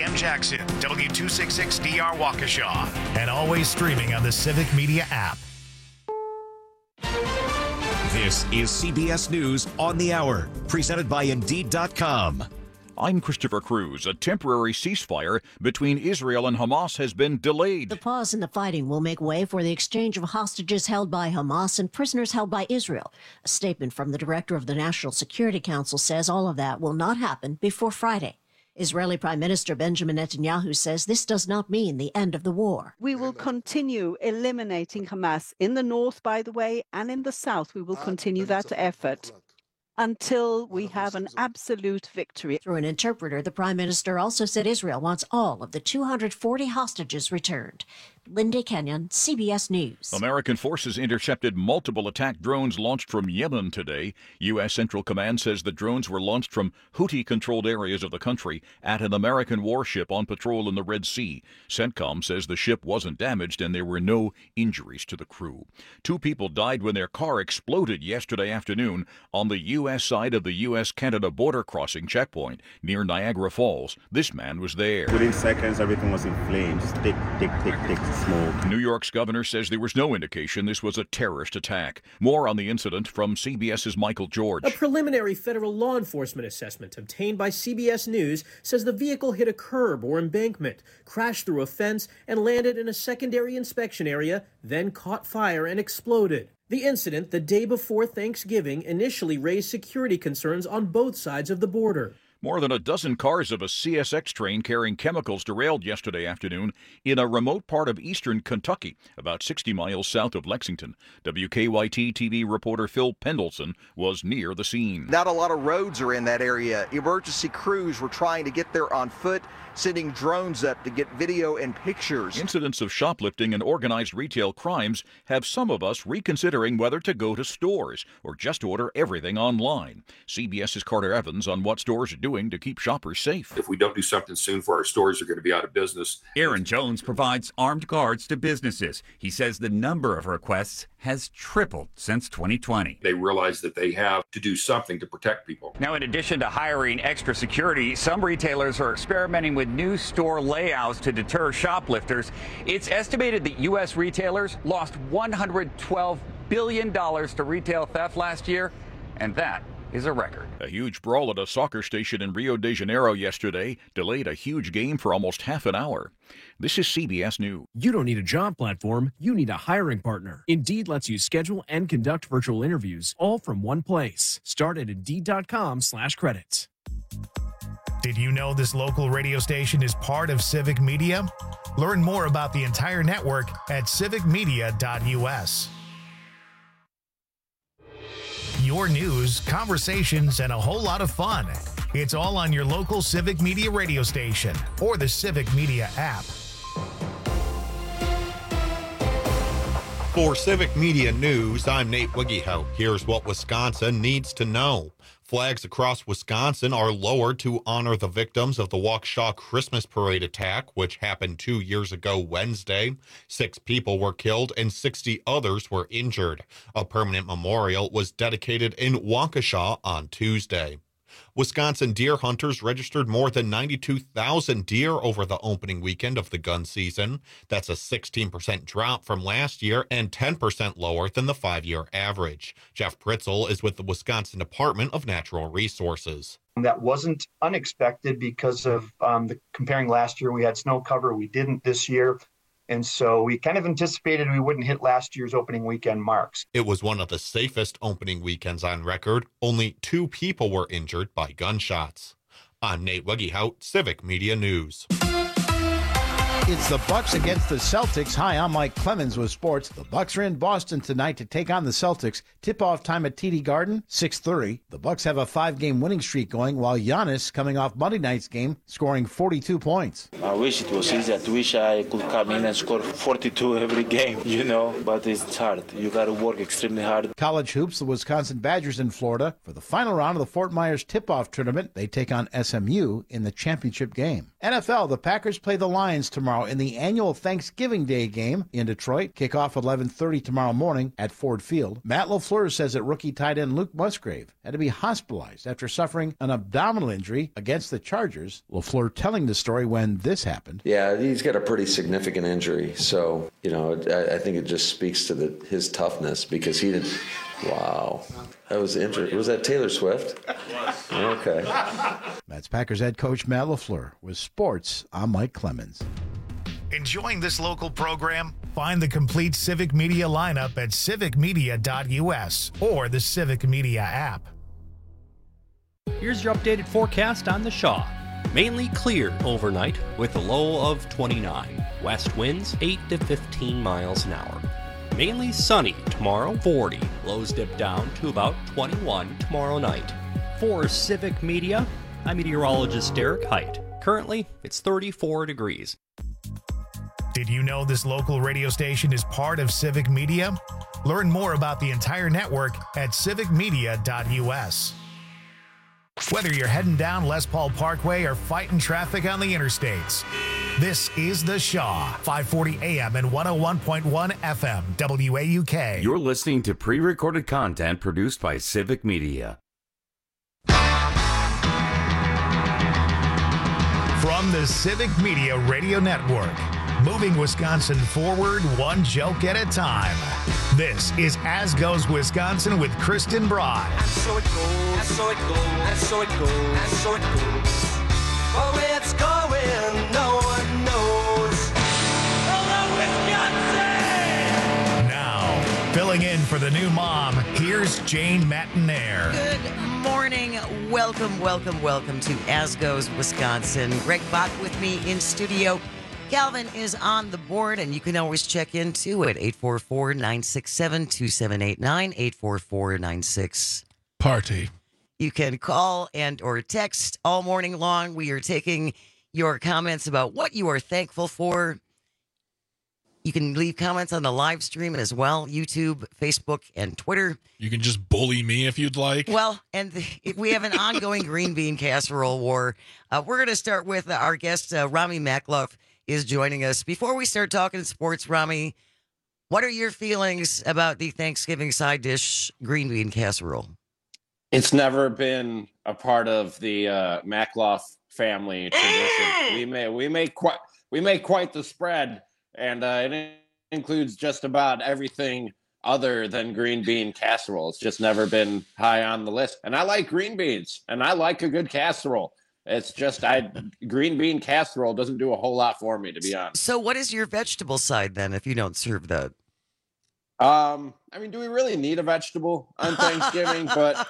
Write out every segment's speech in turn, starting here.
Sam Jackson, W266DR Waukesha, and always streaming on the Civic Media app. This is CBS News on the Hour, presented by Indeed.com. I'm Christopher Cruz. A temporary ceasefire between Israel and Hamas has been delayed. The pause in the fighting will make way for the exchange of hostages held by Hamas and prisoners held by Israel. A statement from the director of the National Security Council says all of that will not happen before Friday. Israeli Prime Minister Benjamin Netanyahu says this does not mean the end of the war. We will continue eliminating Hamas in the north, by the way, and in the south. We will continue that effort until we have an absolute victory. Through an interpreter, the Prime Minister also said Israel wants all of the 240 hostages returned. Linda Kenyon, CBS News. American forces intercepted multiple attack drones launched from Yemen today. U.S. Central Command says the drones were launched from Houthi-controlled areas of the country at an American warship on patrol in the Red Sea. CENTCOM says the ship wasn't damaged and there were no injuries to the crew. 2 people died when their car exploded yesterday afternoon on the U.S. side of the U.S.-Canada border crossing checkpoint near Niagara Falls. This man was there. Within seconds, everything was in flames. Just tick, tick, tick, tick. Smoke. New York's governor says there was no indication this was a terrorist attack. More on the incident from CBS's Michael George. A preliminary federal law enforcement assessment obtained by CBS News says the vehicle hit a curb or embankment, crashed through a fence, and landed in a secondary inspection area, then caught fire and exploded. The incident, the day before Thanksgiving, initially raised security concerns on both sides of the border. More than a dozen cars of a CSX train carrying chemicals derailed yesterday afternoon in a remote part of eastern Kentucky, about 60 miles south of Lexington. WKYT TV reporter Phil Pendleton was near the scene. Not a lot of roads are in that area. Emergency crews were trying to get there on foot, sending drones up to get video and pictures. Incidents of shoplifting and organized retail crimes have some of us reconsidering whether to go to stores or just order everything online. CBS's Carter Evans on what stores are doing to keep shoppers safe. If we don't do something soon, for our stores are going to be out of business. Aaron Jones provides armed guards to businesses. He says the number of requests has tripled since 2020. They realize that they have to do something to protect people. Now, in addition to hiring extra security, some retailers are experimenting with new store layouts to deter shoplifters. It's estimated that U.S. retailers lost $112 billion to retail theft last year, and that is a record. A huge brawl at a soccer station in Rio de Janeiro yesterday delayed a huge game for almost half an hour. This is CBS News. You don't need a job platform. You need a hiring partner. Indeed lets you schedule and conduct virtual interviews all from one place. Start at Indeed.com/credits. Did you know this local radio station is part of Civic Media? Learn more about the entire network at civicmedia.us. Your news, conversations, and a whole lot of fun. It's all on your local Civic Media radio station or the Civic Media app. For Civic Media News, I'm Nate Wiggyhout. Here's what Wisconsin needs to know. Flags across Wisconsin are lowered to honor the victims of the Waukesha Christmas Parade attack, which happened 2 years ago Wednesday. 6 people were killed and 60 others were injured. A permanent memorial was dedicated in Waukesha on Tuesday. Wisconsin deer hunters registered more than 92,000 deer over the opening weekend of the gun season. That's a 16% drop from last year and 10% lower than the 5-year average. Jeff Pritzel is with the Wisconsin Department of Natural Resources. That wasn't unexpected because of comparing last year. We had snow cover. We didn't this year. And so we kind of anticipated we wouldn't hit last year's opening weekend marks. It was one of the safest opening weekends on record. Only 2 people were injured by gunshots. I'm Nate Wiggyhout, Civic Media News. It's the Bucks against the Celtics. Hi, I'm Mike Clemens with sports. The Bucks are in Boston tonight to take on the Celtics. Tip-off time at TD Garden, 6:30. The Bucks have a 5-game winning streak going, while Giannis, coming off Monday night's game, scoring 42 points. I wish it was easy. I wish I could come in and score 42 every game, but it's hard. You got to work extremely hard. College hoops, the Wisconsin Badgers in Florida. For the final round of the Fort Myers tip-off tournament, they take on SMU in the championship game. NFL, the Packers play the Lions tomorrow tomorrow in the annual Thanksgiving Day game in Detroit. Kickoff 11:30 tomorrow morning at Ford Field. Matt LaFleur says that rookie tight end Luke Musgrave had to be hospitalized after suffering an abdominal injury against the Chargers. LaFleur telling the story when this happened. Yeah, he's got a pretty significant injury. So, I think it just speaks to his toughness because he didn't. Wow. That was interesting. Was that Taylor Swift? Okay. That's Packers head coach Matt LaFleur. With sports, I'm Mike Clemens. Enjoying this local program? Find the complete Civic Media lineup at civicmedia.us or the Civic Media app. Here's your updated forecast on the Shaw. Mainly clear overnight with a low of 29. West winds 8 to 15 miles an hour. Mainly sunny tomorrow, 40. Lows dip down to about 21 tomorrow night. For Civic Media, I'm meteorologist Derek Height. Currently, it's 34 degrees. Did you know this local radio station is part of Civic Media? Learn more about the entire network at civicmedia.us. Whether you're heading down Les Paul Parkway or fighting traffic on the interstates, this is The Shaw, 540 AM and 101.1 FM, WAUK. You're listening to pre-recorded content produced by Civic Media. From the Civic Media Radio Network, moving Wisconsin forward one joke at a time. This is As Goes Wisconsin with Kristen Broad. And so it goes, and so it goes, and so it goes, and so it goes. Oh, it's going, no one knows. Hello, Wisconsin! Now, filling in for the new mom, here's Jane Matinaire. Good morning. Welcome to As Goes Wisconsin. Greg Bach with me in studio. Calvin is on the board, and you can always check in, too, at 844-967-2789, 844-96. Party. You can call and or text all morning long. We are taking your comments about what you are thankful for. You can leave comments on the live stream as well, YouTube, Facebook, and Twitter. You can just bully me if you'd like. Well, and we have an ongoing green bean casserole war. We're going to start with our guest, Rami Makloff, is joining us. Before we start talking sports, Rami, what are your feelings about the Thanksgiving side dish, green bean casserole? It's never been a part of the Makloff family tradition. we make quite the spread, and it includes just about everything other than green bean casserole. It's just never been high on the list. And I like green beans, and I like a good casserole. It's just green bean casserole doesn't do a whole lot for me, to be honest. So what is your vegetable side then if you don't serve that? Do we really need a vegetable on Thanksgiving? But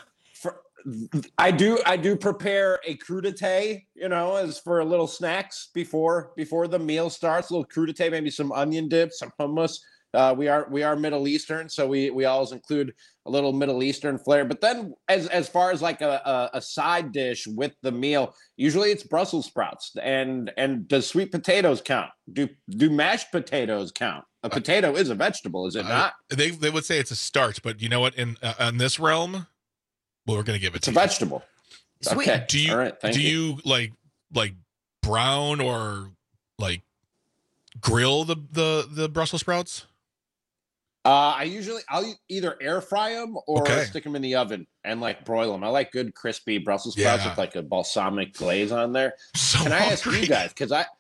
I do prepare a crudité, as for a little snacks before the meal starts. A little crudité, maybe some onion dip, some hummus. We are Middle Eastern, so we always include a little Middle Eastern flair. But then as far as like a side dish with the meal, usually it's Brussels sprouts. And does sweet potatoes count? Do mashed potatoes count? A potato is a vegetable, is it not? They would say it's a starch, but you know what? In this realm, well, we're going to give it to you. It's a vegetable. Sweet. Okay. Do you, all right, thank you like brown or like grill the Brussels sprouts? I'll either air fry them or stick them in the oven and broil them. I like good crispy Brussels sprouts with like a balsamic glaze on there. Can I ask you guys? Because I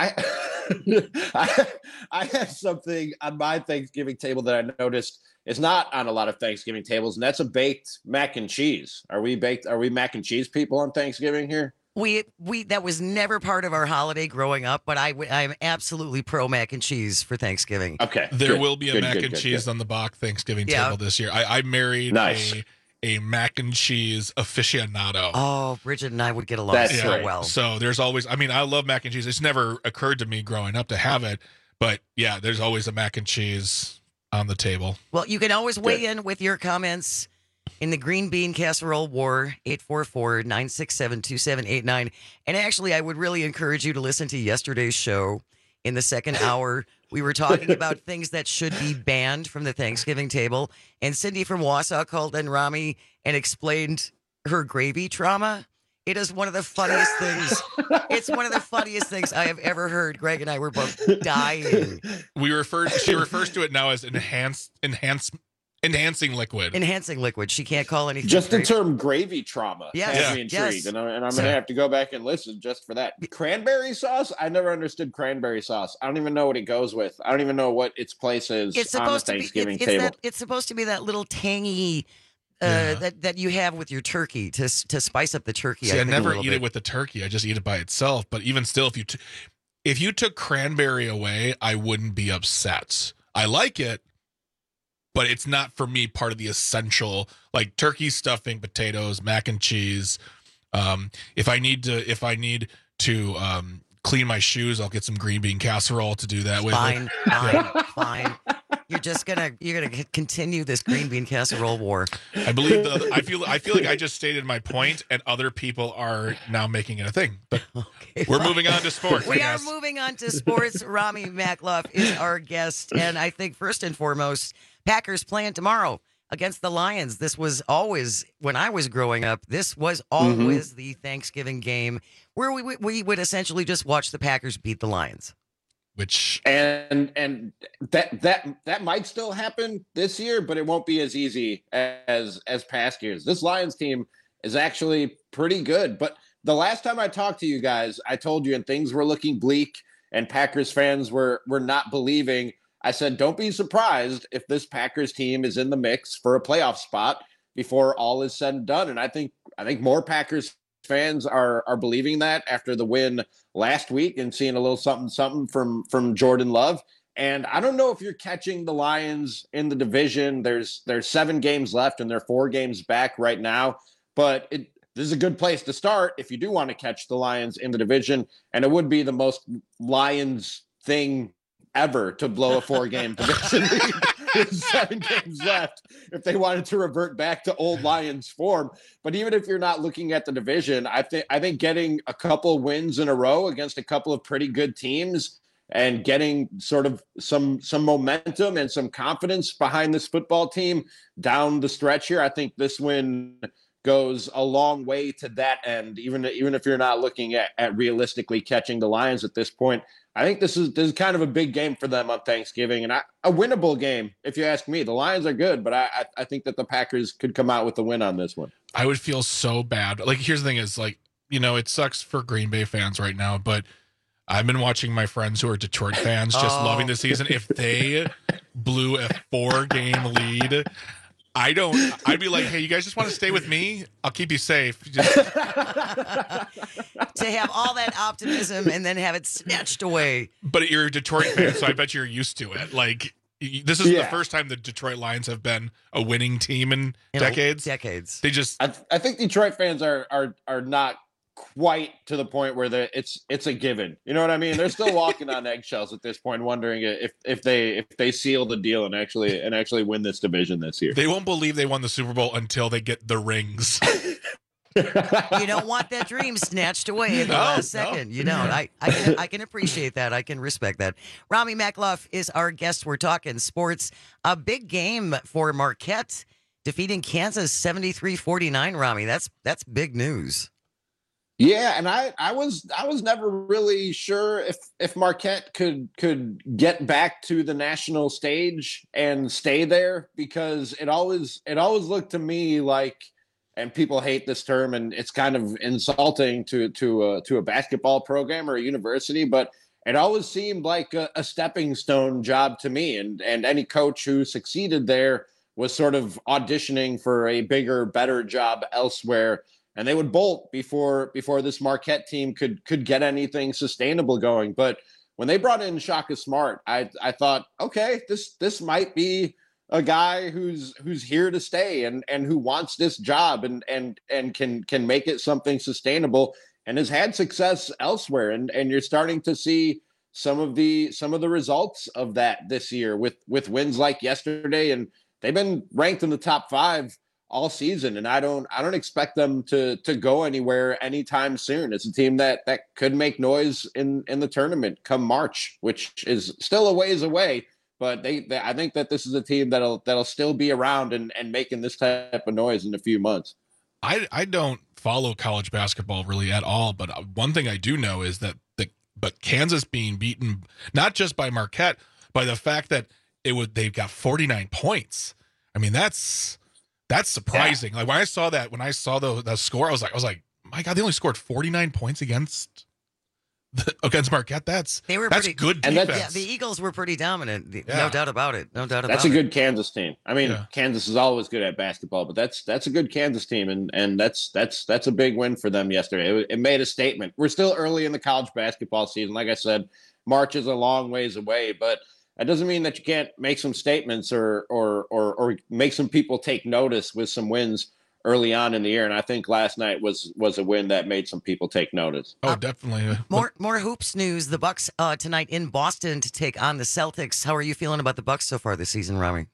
have something on my Thanksgiving table that I noticed is not on a lot of Thanksgiving tables, and that's a baked mac and cheese. Are we mac and cheese people on Thanksgiving here? We that was never part of our holiday growing up, but I'm absolutely pro mac and cheese for Thanksgiving. Okay, there will be a mac and cheese on the Bach Thanksgiving table this year. I married a mac and cheese aficionado. Oh, Bridget and I would get along so well. So there's always, I love mac and cheese. It's never occurred to me growing up to have it, but yeah, there's always a mac and cheese on the table. Well, you can always weigh in with your comments in the green bean casserole war, 844-967-2789. And actually, I would really encourage you to listen to yesterday's show. In the second hour, we were talking about things that should be banned from the Thanksgiving table. And Cindy from Wausau called in Rami and explained her gravy trauma. It is one of the funniest things. It's one of the funniest things I have ever heard. Greg and I were both dying. She refers to it now as enhancing liquid. Enhancing liquid. She can't call anything. Just the gravy. term gravy trauma Yes, has me intrigued, yes. and I'm going to have to go back and listen just for that. Cranberry sauce? I never understood cranberry sauce. I don't even know what it goes with. I don't even know what its place is It's on the supposed to be. Thanksgiving table. It's supposed to be that little tangy that you have with your turkey to spice up the turkey. See, I never eat it it with the turkey. I just eat it by itself. But even still, if you took cranberry away, I wouldn't be upset. I like it, but it's not for me part of the essential, like turkey stuffing, potatoes, mac and cheese. If I need to clean my shoes, I'll get some green bean casserole to do that with. Fine. You're gonna continue this green bean casserole war. I believe I feel like I just stated my point, and other people are now making it a thing. But we're moving on to sports. We are moving on to sports. Rami Makloff is our guest, and I think first and foremost, Packers playing tomorrow against the Lions. This was always, when I was growing up, this was always the Thanksgiving game where we would essentially just watch the Packers beat the Lions. And that might still happen this year, but it won't be as easy as past years. This Lions team is actually pretty good. But the last time I talked to you guys, I told you and things were looking bleak and Packers fans were not believing. I said, don't be surprised if this Packers team is in the mix for a playoff spot before all is said and done. And I think more Packers fans are believing that after the win last week and seeing a little something from Jordan Love. And I don't know if you're catching the Lions in the division. There's 7 games left and they're 4 games back right now. But this is a good place to start if you do want to catch the Lions in the division. And it would be the most Lions thing ever to blow a 4-game division lead with 7 games left if they wanted to revert back to old Lions form. But even if you're not looking at the division, I think getting a couple wins in a row against a couple of pretty good teams and getting sort of some momentum and some confidence behind this football team down the stretch here, I think this win goes a long way to that end, even if you're not looking at realistically catching the Lions at this point. I think this is kind of a big game for them on Thanksgiving and a winnable game, if you ask me. The Lions are good, but I think that the Packers could come out with a win on this one. I would feel so bad. Like, here's the thing is, like, you know, it sucks for Green Bay fans right now, but I've been watching my friends who are Detroit fans just loving the season. If they blew a 4-game lead, I'd be like, hey, you guys just want to stay with me? I'll keep you safe. To have all that optimism and then have it snatched away. But you're a Detroit fan, so I bet you're used to it. Like, this is the first time the Detroit Lions have been a winning team in decades. They just, I think Detroit fans are not quite to the point where it's a given. You know what I mean? They're still walking on eggshells at this point, wondering if they seal the deal and actually win this division this year. They won't believe they won the Super Bowl until they get the rings. You don't want that dream snatched away in the last second. You know, I can appreciate that. I can respect that. Rami Makloff is our guest. We're talking sports. A big game for Marquette, defeating Kansas 73-49. Rami, that's big news. Yeah, and I was never really sure if Marquette could get back to the national stage and stay there, because it always looked to me like, and people hate this term and it's kind of insulting to a basketball program or a university, but it always seemed like a stepping stone job to me, and any coach who succeeded there was sort of auditioning for a bigger, better job elsewhere. And they would bolt before this Marquette team could get anything sustainable going. But when they brought in Shaka Smart, I thought, okay, this might be a guy who's here to stay and who wants this job and can make it something sustainable and has had success elsewhere. And you're starting to see some of the results of that this year with wins like yesterday, and they've been ranked in the top 5 all season, and I don't expect them to go anywhere anytime soon. It's a team that could make noise in the tournament come March, which is still a ways away. But I think that this is a team that'll still be around and making this type of noise in a few months. I don't follow college basketball really at all, but one thing I do know is that but Kansas being beaten not just by Marquette, by the fact that they've got 49 points. I mean, that's surprising. Yeah. Like when I saw the score, I was like, my God, they only scored 49 points against Marquette. That's good defense. The Eagles were pretty dominant. No doubt about it. That's a good Kansas team. I mean, Kansas is always good at basketball, but that's a good Kansas team, and that's a big win for them yesterday. It made a statement. We're still early in the college basketball season. Like I said, March is a long ways away, but that doesn't mean that you can't make some statements or make some people take notice with some wins early on in the year. And I think last night was a win that made some people take notice. Oh, definitely. More hoops news. The Bucks tonight in Boston to take on the Celtics. How are you feeling about the Bucks so far this season, Rami?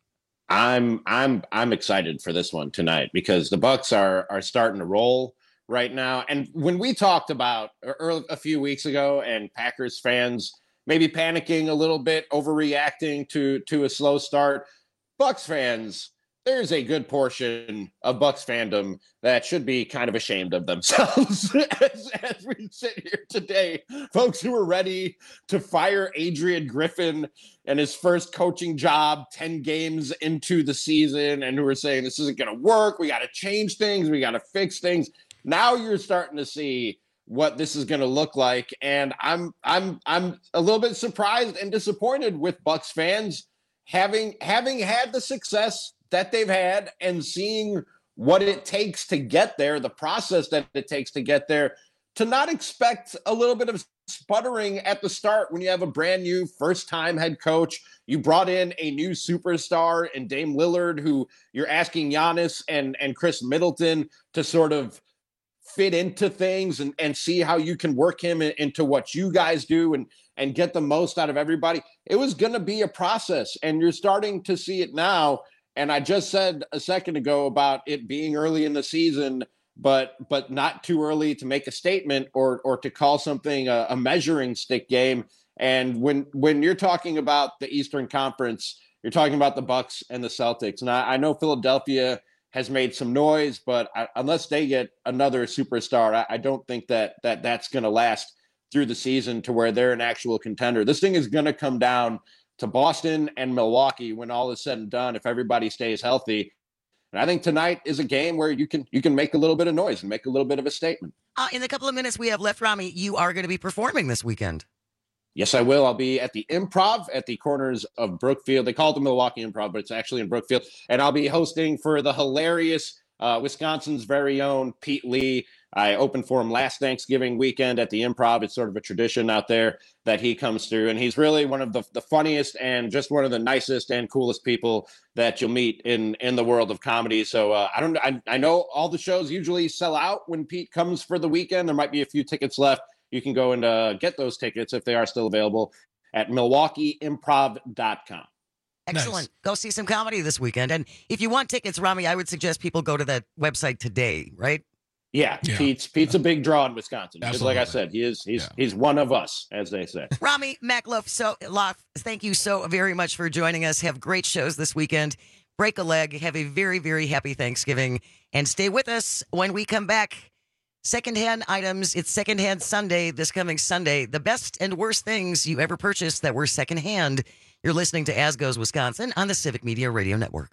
I'm excited for this one tonight because the Bucks are starting to roll right now. And when we talked about a few weeks ago and Packers fans maybe panicking a little bit, overreacting to a slow start, Bucks fans, there's a good portion of Bucks fandom that should be kind of ashamed of themselves as we sit here today. Folks who are ready to fire Adrian Griffin and his first coaching job 10 games into the season and who are saying this isn't going to work. We got to change things. We got to fix things. Now you're starting to see what this is going to look like. And I'm a little bit surprised and disappointed with Bucks fans having had the success that they've had and seeing what it takes to get there, the process that it takes to get there, to not expect a little bit of sputtering at the start when you have a brand new first-time head coach. You brought in a new superstar in Dame Lillard, who you're asking Giannis and Chris Middleton to sort of fit into things and see how you can work him into what you guys do and get the most out of everybody. It was going to be a process, and you're starting to see it now. And I just said a second ago about it being early in the season, but not too early to make a statement or to call something a measuring stick game. And when you're talking about the Eastern Conference, you're talking about the Bucks and the Celtics. And I know Philadelphia has made some noise, but unless they get another superstar, I don't think that's going to last through the season to where they're an actual contender. This thing is going to come down to Boston and Milwaukee when all is said and done, if everybody stays healthy. And I think tonight is a game where you can make a little bit of noise and make a little bit of a statement. In the couple of minutes we have left, Rami, you are going to be performing this weekend. Yes, I will. I'll be at the Improv at the corners of Brookfield. They call it the Milwaukee Improv, but it's actually in Brookfield. And I'll be hosting for the hilarious Wisconsin's very own Pete Lee. I opened for him last Thanksgiving weekend at the Improv. It's sort of a tradition out there that he comes through. And he's really one of the funniest and just one of the nicest and coolest people that you'll meet in the world of comedy. So I know all the shows usually sell out when Pete comes for the weekend. There might be a few tickets left. You can go and get those tickets if they are still available at MilwaukeeImprov.com. Excellent. Nice. Go see some comedy this weekend. And if you want tickets, Rami, I would suggest people go to that website today, right? Yeah. Pete's a big draw in Wisconsin. Because like I said, he's one of us, as they say. Rami Makloff, thank you so very much for joining us. Have great shows this weekend. Break a leg. Have a very, very happy Thanksgiving. And stay with us when we come back. Secondhand items. It's Secondhand Sunday this coming Sunday. The best and worst things you ever purchased that were secondhand. You're listening to As Goes Wisconsin on the Civic Media Radio Network.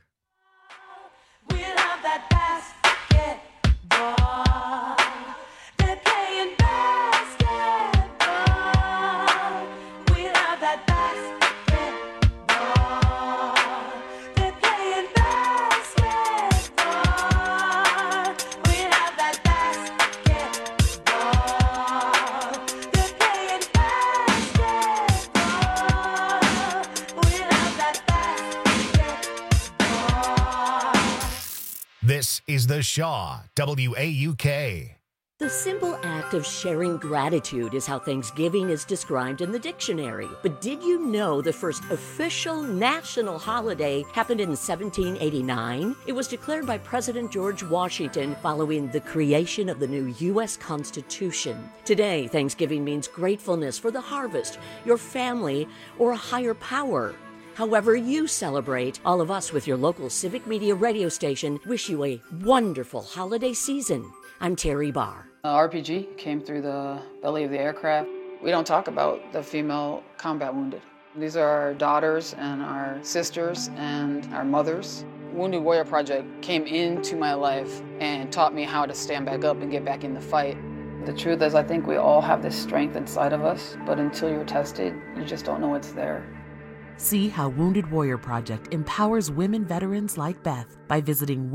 This is the Shaw, WAUK. The simple act of sharing gratitude is how Thanksgiving is described in the dictionary. But did you know the first official national holiday happened in 1789? It was declared by President George Washington following the creation of the new U.S. Constitution. Today, Thanksgiving means gratefulness for the harvest, your family, or a higher power. However you celebrate, all of us with your local Civic Media radio station wish you a wonderful holiday season. I'm Terry Barr. RPG came through the belly of the aircraft. We don't talk about the female combat wounded. These are our daughters and our sisters and our mothers. Wounded Warrior Project came into my life and taught me how to stand back up and get back in the fight. The truth is, I think we all have this strength inside of us, but until you're tested, you just don't know it's there. See how Wounded Warrior Project empowers women veterans like Beth by visiting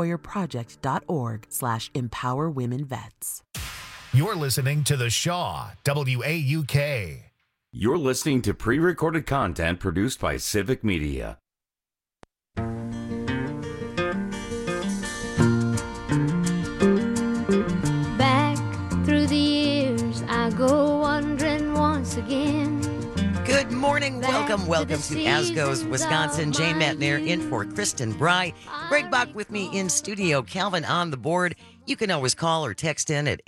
woundedwarriorproject.org/empowerwomenvets. You're listening to The Shaw, WAUK. You're listening to pre-recorded content produced by Civic Media. Back through the years, I go wandering once again. Good morning. Welcome to As Goes Wisconsin. Jane Matnair in for Kristen Bry. Greg Bach with me in studio. Calvin on the board. You can always call or text in at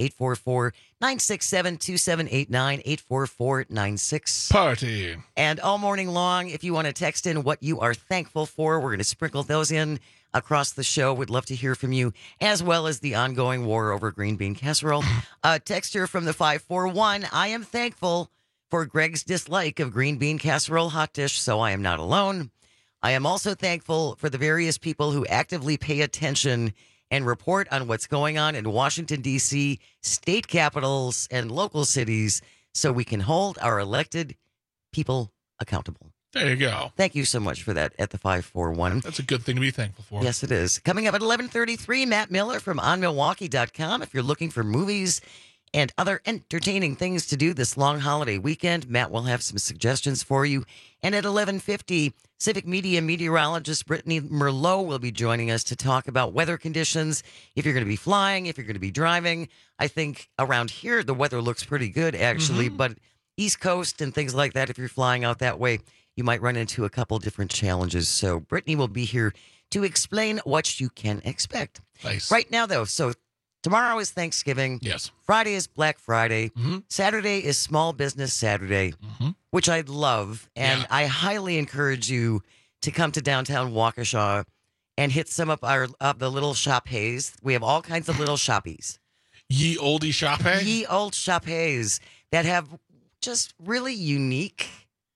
844-967-2789, 844-96. Party. And all morning long, if you want to text in what you are thankful for, we're going to sprinkle those in across the show. We'd love to hear from you, as well as the ongoing war over green bean casserole. Texture from the 541. I am thankful for Greg's dislike of green bean casserole hot dish, so I am not alone. I am also thankful for the various people who actively pay attention and report on what's going on in Washington, D.C., state capitals, and local cities so we can hold our elected people accountable. There you go. Thank you so much for that at the 541. That's a good thing to be thankful for. Yes, it is. Coming up at 11:33, Matt Miller from OnMilwaukee.com. If you're looking for movies and other entertaining things to do this long holiday weekend, Matt will have some suggestions for you. And at 11:50, Civic Media meteorologist Brittany Merlot will be joining us to talk about weather conditions. If you're going to be flying, if you're going to be driving. I think around here the weather looks pretty good, actually. But East Coast and things like that, if you're flying out that way, you might run into a couple different challenges. So Brittany will be here to explain what you can expect. Nice. Right now, though, so tomorrow is Thanksgiving. Yes. Friday is Black Friday. Saturday is Small Business Saturday, which I love. And I highly encourage you to come to downtown Waukesha and hit some of the little shop-hays. We have all kinds of little shoppies. Ye oldie shop-hay? Ye old shop-hays that have just really unique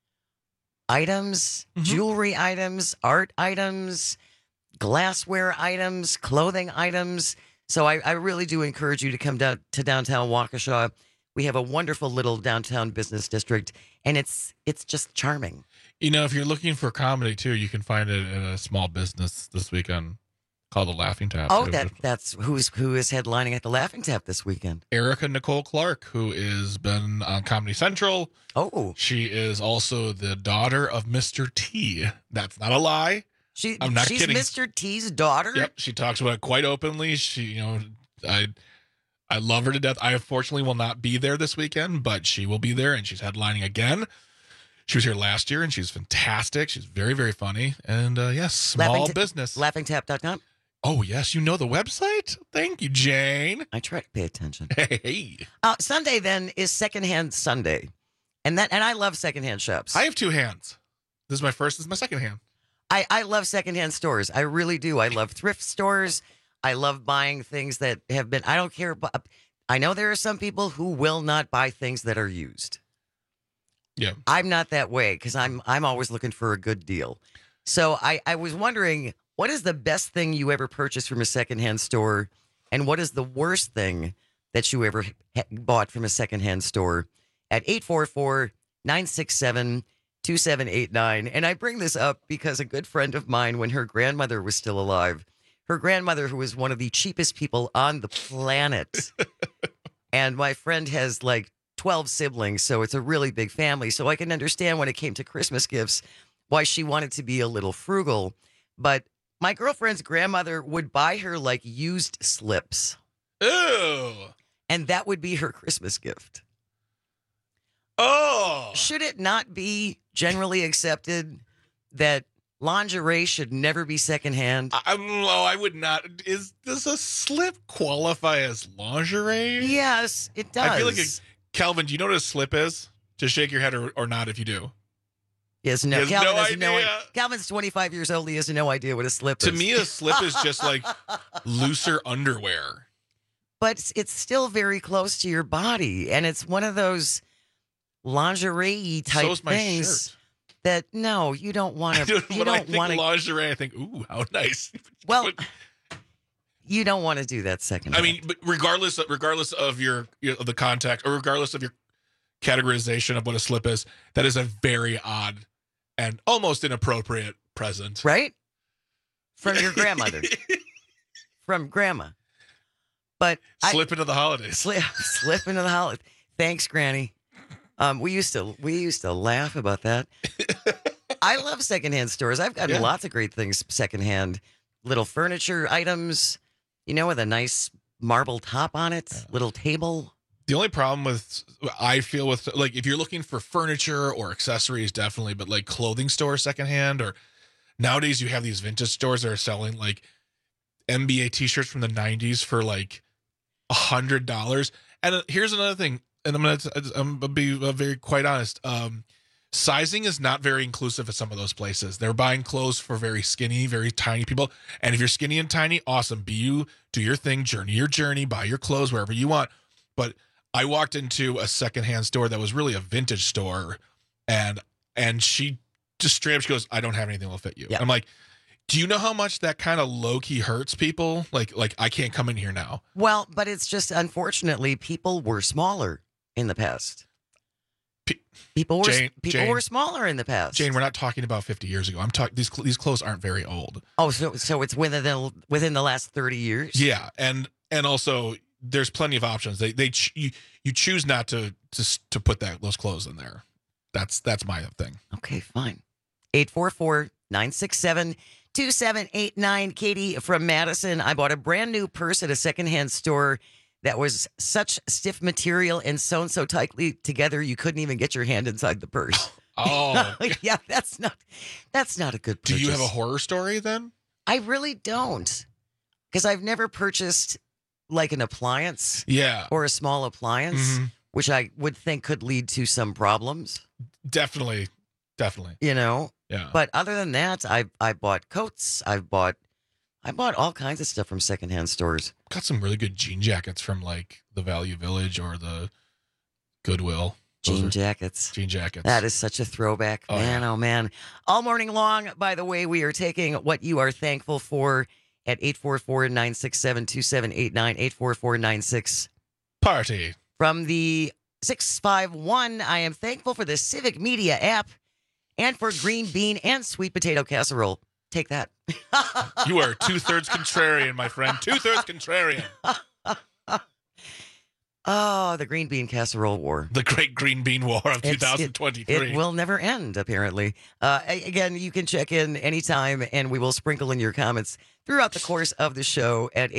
items, jewelry items, art items, glassware items, clothing items. So I really do encourage you to come down to downtown Waukesha. We have a wonderful little downtown business district, and it's just charming. You know, if you're looking for comedy, too, you can find it in a small business this weekend called The Laughing Tap. Oh, that's who is headlining at The Laughing Tap this weekend? Erica Nicole Clark, who has been on Comedy Central. Oh. She is also the daughter of Mr. T. That's not a lie. I'm not she's kidding. Mr. T's daughter? Yep, she talks about it quite openly. I love her to death. I unfortunately will not be there this weekend, but she will be there, and she's headlining again. She was here last year, and she's fantastic. She's very, very funny. And yes, small business. LaughingTap.com? Oh, yes. You know the website? Thank you, Jane. I try to pay attention. Hey. Sunday, then, is Secondhand Sunday. And I love secondhand shops. I have two hands. This is my first. This is my second hand. I love secondhand stores. I really do. I love thrift stores. I love buying things that have been, I don't care. I know there are some people who will not buy things that are used. Yeah. I'm not that way because I'm always looking for a good deal. So I was wondering, what is the best thing you ever purchased from a secondhand store? And what is the worst thing that you ever bought from a secondhand store? At 844-967-2789. And I bring this up because a good friend of mine, when her grandmother was still alive, her grandmother, who was one of the cheapest people on the planet, and my friend has like 12 siblings, so it's a really big family. So I can understand when it came to Christmas gifts why she wanted to be a little frugal. But my girlfriend's grandmother would buy her like used slips. Ew. And that would be her Christmas gift. Oh. Should it not be generally accepted that lingerie should never be secondhand? I would not. Does a slip qualify as lingerie? Yes, it does. I feel like Calvin, do you know what a slip is? Just shake your head or not if you do. He has no, He has no idea. Calvin's 25 years old. He has no idea what a slip To is. me, a slip is just like looser underwear. But it's still very close to your body, and it's one of those lingerie type So is my things shirt. that no, you don't want to. You When I don't think want to. lingerie, I think, ooh, how nice. Well, you don't want to do that second. I mean, but regardless of your of the context, or regardless of your categorization of what a slip is, that is a very odd and almost inappropriate present, right? From your grandmother, from grandma. But slip into the holidays. Slip into the holidays. Thanks, Granny. We used to laugh about that. I love secondhand stores. I've gotten lots of great things secondhand. Little furniture items, with a nice marble top on it, little table. The only problem I feel with, like, if you're looking for furniture or accessories, definitely, but like clothing stores secondhand, or nowadays you have these vintage stores that are selling like NBA t-shirts from the 90s for like $100. And here's another thing, and I'm gonna be very quite honest. Sizing is not very inclusive at some of those places. They're buying clothes for very skinny, very tiny people. And if you're skinny and tiny, awesome. Be you, do your thing, journey your journey, buy your clothes wherever you want. But I walked into a secondhand store that was really a vintage store, and she just straight up, she goes, "I don't have anything that will fit you." Yeah. I'm like, do you know how much that kind of low-key hurts people? Like I can't come in here now. Well, but it's just, unfortunately, people were smaller in the past. People were smaller in the past. Jane, we're not talking about 50 years ago. I'm talking these clothes aren't very old. Oh, so it's within the last 30 years? Yeah, and also there's plenty of options. You choose not to put those clothes in there. That's my thing. Okay, fine. 844-967-2789. Katie from Madison. I bought a brand new purse at a secondhand store that was such stiff material and sewn so tightly together you couldn't even get your hand inside the purse. Oh. Yeah, that's not a good purchase. Do you have a horror story then? I really don't. Because I've never purchased like an appliance. Yeah. Or a small appliance, which I would think could lead to some problems. Definitely. Yeah. But other than that, I bought coats. I bought all kinds of stuff from secondhand stores. Got some really good jean jackets from like the Value Village or the Goodwill. Jean jackets. That is such a throwback. Oh, man, yeah. Oh, man. All morning long, by the way, we are taking what you are thankful for at 844-967-2789, 844-96. Party. From the 651, I am thankful for the Civic Media app and for green bean and sweet potato casserole. Take that. You are 2/3 contrarian, my friend. 2/3 contrarian. Oh, the green bean casserole war. The great green bean war of 2023. It will never end, apparently. Again, you can check in anytime, and we will sprinkle in your comments throughout the course of the show at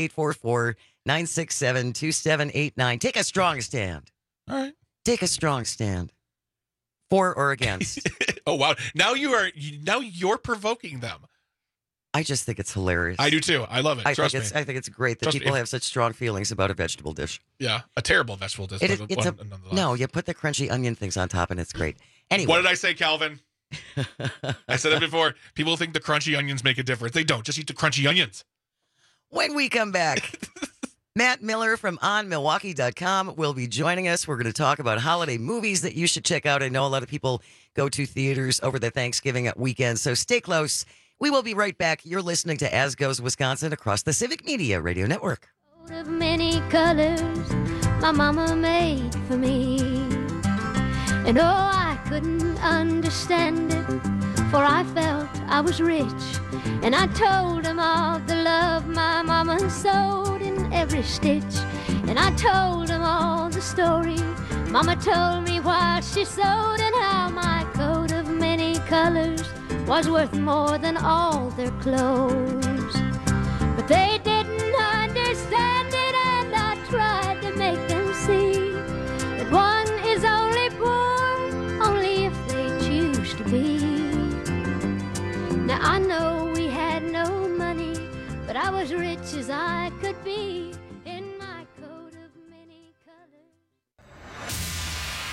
844-967-2789. Take a strong stand. All right. Take a strong stand. For or against. Oh, wow. Now you're provoking them. I just think it's hilarious. I do too. I love it. I Trust think it's great that Trust people me. have such strong feelings about a vegetable dish. Yeah, a terrible vegetable dish. No, you put the crunchy onion things on top and it's great. Anyway. What did I say, Calvin? I said it before. People think the crunchy onions make a difference. They don't. Just eat the crunchy onions. When we come back, Matt Miller from OnMilwaukee.com will be joining us. We're going to talk about holiday movies that you should check out. I know a lot of people go to theaters over the Thanksgiving weekend, so stay close. We will be right back. You're listening to As Goes Wisconsin across the Civic Media Radio Network. Of many colors my mama made for me. And oh, I couldn't understand it, for I felt I was rich. And I told him of the love my mama sewed in every stitch. And I told him all the story mama told me while she sewed, and how my coat of many colors was worth more than all their clothes. But they didn't understand it, and I tried to make them see that one is only poor only if they choose to be. Now I know we had no money, but I was rich as I could be in my coat of many colors.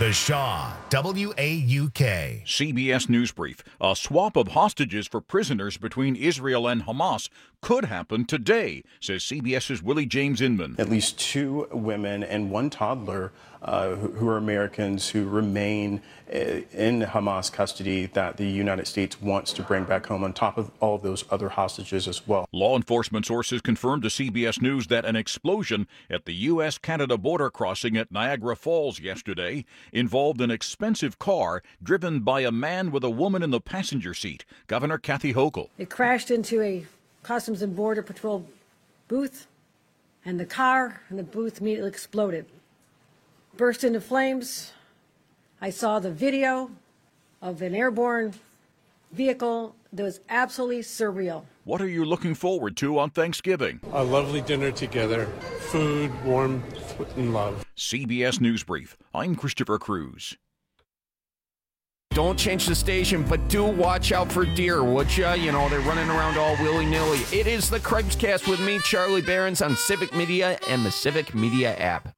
The Shaw, WAUK. CBS News Brief. A swap of hostages for prisoners between Israel and Hamas could happen today, says CBS's Willie James Inman. At least 2 women and 1 toddler who are Americans who remain in Hamas custody that the United States wants to bring back home on top of all of those other hostages as well. Law enforcement sources confirmed to CBS News that an explosion at the U.S.-Canada border crossing at Niagara Falls yesterday involved an expensive car driven by a man with a woman in the passenger seat. Governor Kathy Hochul. It crashed into a Customs and Border Patrol booth, and the car and the booth immediately exploded. Burst into flames. I saw the video of an airborne vehicle that was absolutely surreal. What are you looking forward to on Thanksgiving? A lovely dinner together, food, warmth, and love. CBS News Brief. I'm Christopher Cruz. Don't change the station, but do watch out for deer, would ya? You know, they're running around all willy-nilly. It is the Craig's with me, Charlie Behrens, on Civic Media and the Civic Media app.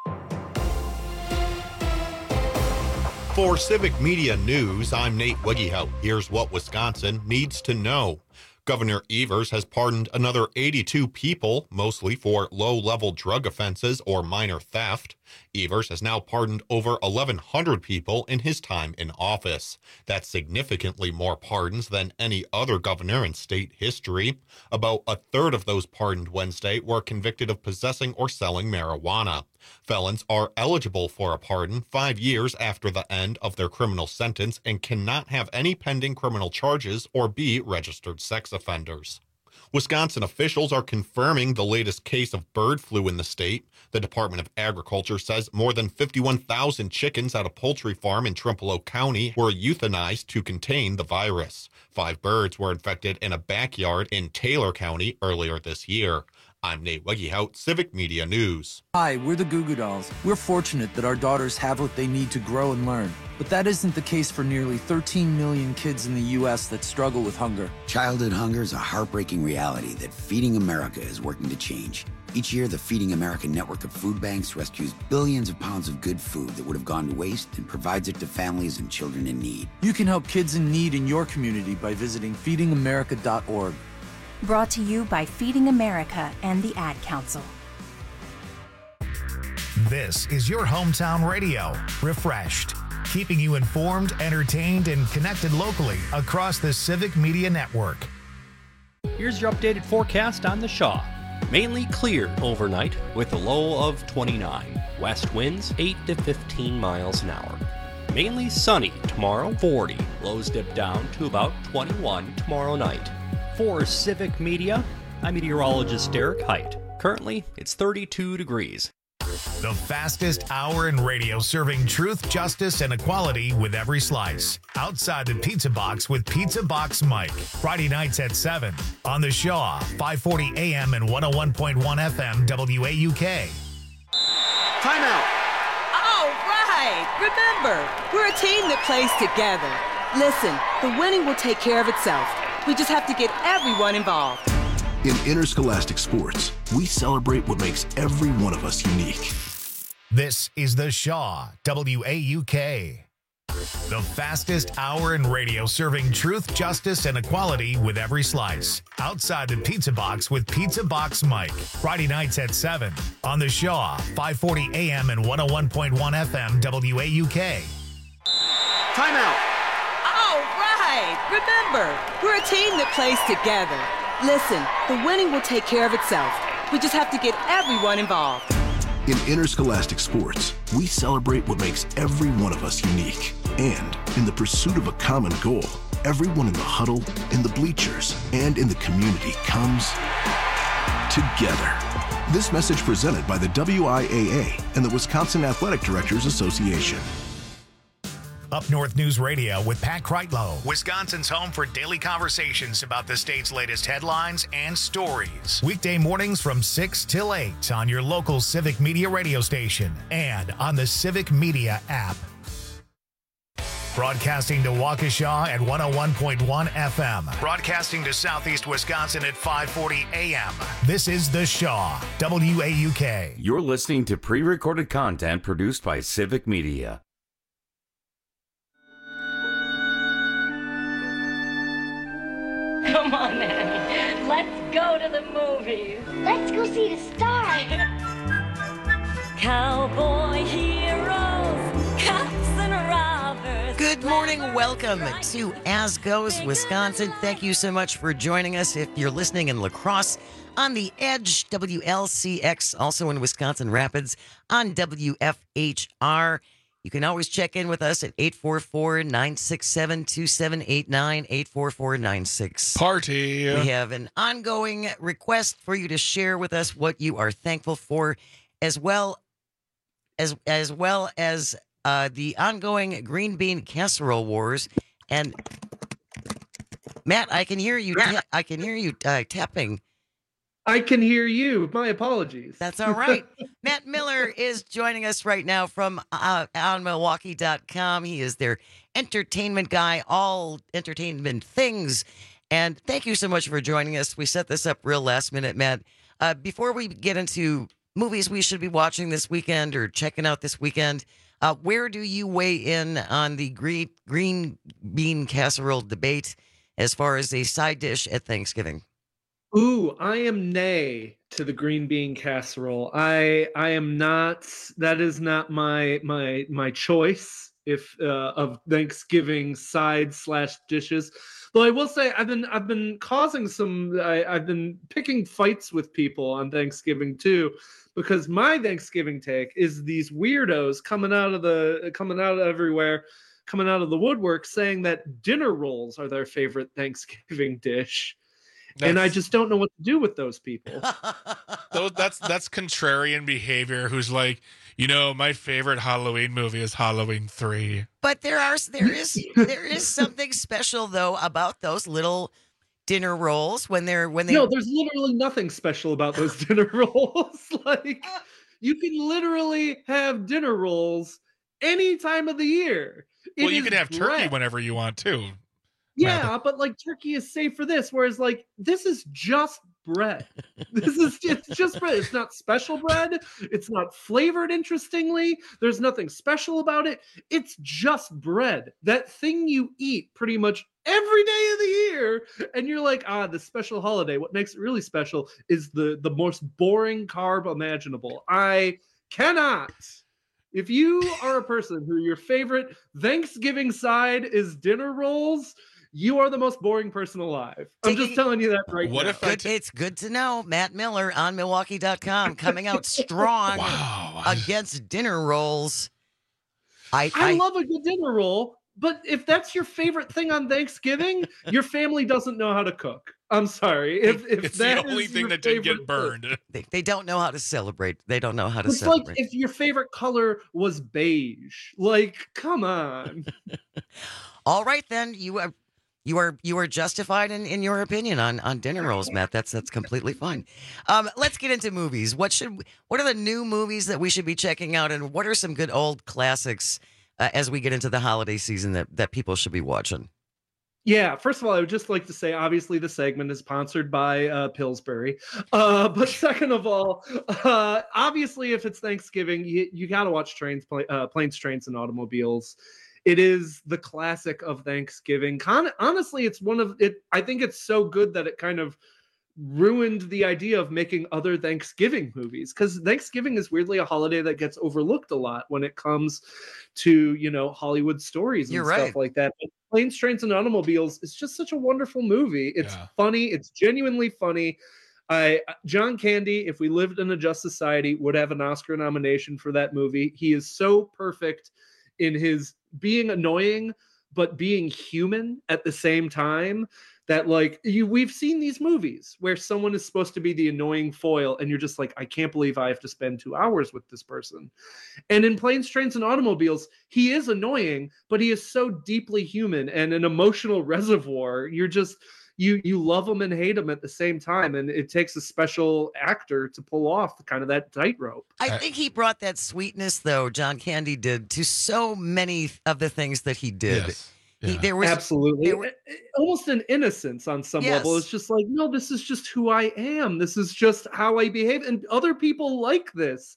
For Civic Media News, I'm Nate Wiggyhout. Here's what Wisconsin needs to know. Governor Evers has pardoned another 82 people, mostly for low-level drug offenses or minor theft. Evers has now pardoned over 1,100 people in his time in office. That's significantly more pardons than any other governor in state history. About a third of those pardoned Wednesday were convicted of possessing or selling marijuana. Felons are eligible for a pardon 5 years after the end of their criminal sentence and cannot have any pending criminal charges or be registered sex offenders. Wisconsin officials are confirming the latest case of bird flu in the state. The Department of Agriculture says more than 51,000 chickens at a poultry farm in Trempealeau County were euthanized to contain the virus. 5 birds were infected in a backyard in Taylor County earlier this year. I'm Nate Wiggyhout, Civic Media News. Hi, we're the Goo Goo Dolls. We're fortunate that our daughters have what they need to grow and learn. But that isn't the case for nearly 13 million kids in the U.S. that struggle with hunger. Childhood hunger is a heartbreaking reality that Feeding America is working to change. Each year, the Feeding America network of food banks rescues billions of pounds of good food that would have gone to waste and provides it to families and children in need. You can help kids in need in your community by visiting feedingamerica.org. Brought to you by Feeding America and the Ad Council. This is your hometown radio, refreshed, keeping you informed, entertained, and connected locally across the Civic Media Network. Here's your updated forecast on the Shaw. Mainly clear overnight with a low of 29. West winds 8 to 15 miles an hour. Mainly sunny tomorrow, 40. Lows dip down to about 21 tomorrow night. For Civic Media, I'm meteorologist Derek Height. Currently, it's 32 degrees. The fastest hour in radio, serving truth, justice, and equality with every slice. Outside the Pizza Box with Pizza Box Mike. Friday nights at 7 on the Shaw, 540 AM and 101.1 FM WAUK. Timeout. All right. Remember, we're a team that plays together. Listen, the winning will take care of itself. We just have to get everyone involved. In interscholastic sports, we celebrate what makes every one of us unique. This is the Shaw, WAUK. The fastest hour in radio, serving truth, justice, and equality with every slice. Outside the Pizza Box with Pizza Box Mike. Friday nights at 7 on the Shaw, 540 AM and 101.1 FM WAUK. Timeout. All right. Remember, we're a team that plays together. Listen, the winning will take care of itself. We just have to get everyone involved. In interscholastic sports, we celebrate what makes every one of us unique. And in the pursuit of a common goal, everyone in the huddle, in the bleachers, and in the community comes together. This message presented by the WIAA and the Wisconsin Athletic Directors Association. Up North News Radio with Pat Kreitlow, Wisconsin's home for daily conversations about the state's latest headlines and stories. Weekday mornings from 6 till 8 on your local Civic Media radio station and on the Civic Media app. Broadcasting to Waukesha at 101.1 FM. Broadcasting to Southeast Wisconsin at 540 AM. This is The Shaw, WAUK. You're listening to pre-recorded content produced by Civic Media. Come on, Annie. Let's go to the movies. Let's go see the stars. Cowboy heroes, cops and robbers. Good morning. Welcome to As Goes Wisconsin. Thank you so much for joining us. If you're listening in La Crosse on the Edge, WLCX, also in Wisconsin Rapids on WFHR. You can always check in with us at 844-967-2789, 844-96. Party. We have an ongoing request for you to share with us what you are thankful for, as well as the ongoing green bean casserole wars. And Matt, I can hear you. I can hear you tapping. I can hear you. My apologies. That's all right. Matt Miller is joining us right now from onmilwaukee.com. He is their entertainment guy, all entertainment things. And thank you so much for joining us. We set this up real last minute, Matt. Before we get into movies we should be watching this weekend or checking out this weekend, where do you weigh in on the green bean casserole debate as far as a side dish at Thanksgiving? Ooh, I am nay to the green bean casserole. I am not. That is not my choice of Thanksgiving side/dishes. Though I will say I've been causing some. I've been picking fights with people on Thanksgiving too, because my Thanksgiving take is these weirdos coming out of everywhere, coming out of the woodwork, saying that dinner rolls are their favorite Thanksgiving dish. And I just don't know what to do with those people. That's contrarian behavior. Who's like, my favorite Halloween movie is Halloween 3. But there is something special though about those little dinner rolls when they. No, there's literally nothing special about those dinner rolls. Like, you can literally have dinner rolls any time of the year. Well, you can have turkey whenever you want too. Yeah, but like turkey is safe for this, whereas like this is just bread. It's just bread. It's not special bread. It's not flavored interestingly. There's nothing special about it. It's just bread. That thing you eat pretty much every day of the year, and you're like, the special holiday. What makes it really special is the most boring carb imaginable. I cannot. If you are a person who your favorite Thanksgiving side is dinner rolls, you are the most boring person alive. I'm just telling you that right now. It's good to know. Matt Miller on Milwaukee.com coming out strong against dinner rolls. I love a good dinner roll, but if that's your favorite thing on Thanksgiving, your family doesn't know how to cook. I'm sorry. If it's the only thing that didn't get burned. They don't know how to celebrate. They don't know how to it's celebrate. Like if your favorite color was beige. Like, come on. All right, then. You are justified in your opinion on dinner rolls, Matt. That's completely fine. Let's get into movies. What are the new movies that we should be checking out, and what are some good old classics as we get into the holiday season that people should be watching? Yeah, first of all, I would just like to say, obviously, the segment is sponsored by Pillsbury. But second of all, obviously, if it's Thanksgiving, you got to watch Planes, Trains, and Automobiles. It is the classic of Thanksgiving. Honestly, it's one of it. I think it's so good that it kind of ruined the idea of making other Thanksgiving movies, because Thanksgiving is weirdly a holiday that gets overlooked a lot when it comes to, Hollywood stories and stuff like that. But Planes, Trains, and Automobiles is just such a wonderful movie. It's funny. It's genuinely funny. John Candy, if we lived in a just society, would have an Oscar nomination for that movie. He is so perfect in his being annoying, but being human at the same time, that we've seen these movies where someone is supposed to be the annoying foil and you're just like, I can't believe I have to spend 2 hours with this person. And in Planes, Trains, and Automobiles, he is annoying, but he is so deeply human and an emotional reservoir. You're just, you love him and hate him at the same time. And it takes a special actor to pull off kind of that tightrope. I think he brought that sweetness, though, John Candy did, to so many of the things that he did. Yes. Absolutely. Almost an innocence on some level. It's just like, no, this is just who I am. This is just how I behave. And other people like this.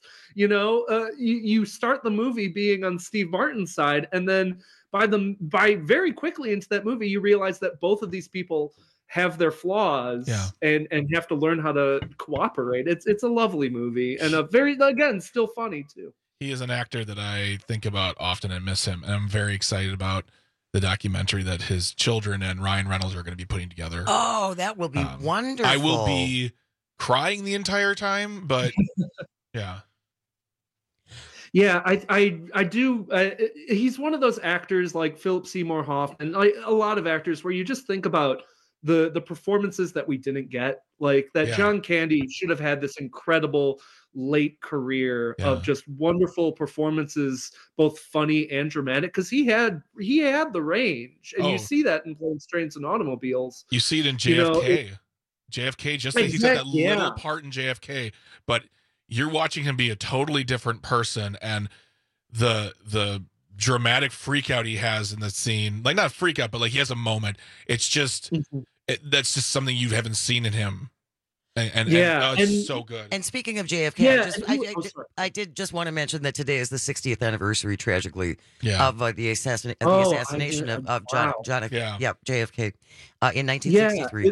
You start the movie being on Steve Martin's side, and then by very quickly into that movie, you realize that both of these people have their flaws and have to learn how to cooperate. It's a lovely movie and a very, again, still funny too. He is an actor that I think about often and miss him. And I'm very excited about the documentary that his children and Ryan Reynolds are going to be putting together. Oh, that will be wonderful. I will be crying the entire time, but yeah. Yeah, I do. He's one of those actors like Philip Seymour Hoffman, like a lot of actors where you just think about the performances that we didn't get. Like that John Candy should have had this incredible late career of just wonderful performances, both funny and dramatic, because he had the range, and you see that in Planes, Trains, and Automobiles. You see it in JFK. JFK, just like he's had that little part in JFK, but you're watching him be a totally different person, and the dramatic freak out he has in the scene, like not freak out, but like he has a moment. It's just that's just something you haven't seen in him. And it's so good. And speaking of JFK, I did just want to mention that today is the 60th anniversary, tragically, of the assassination of John JFK in 1963.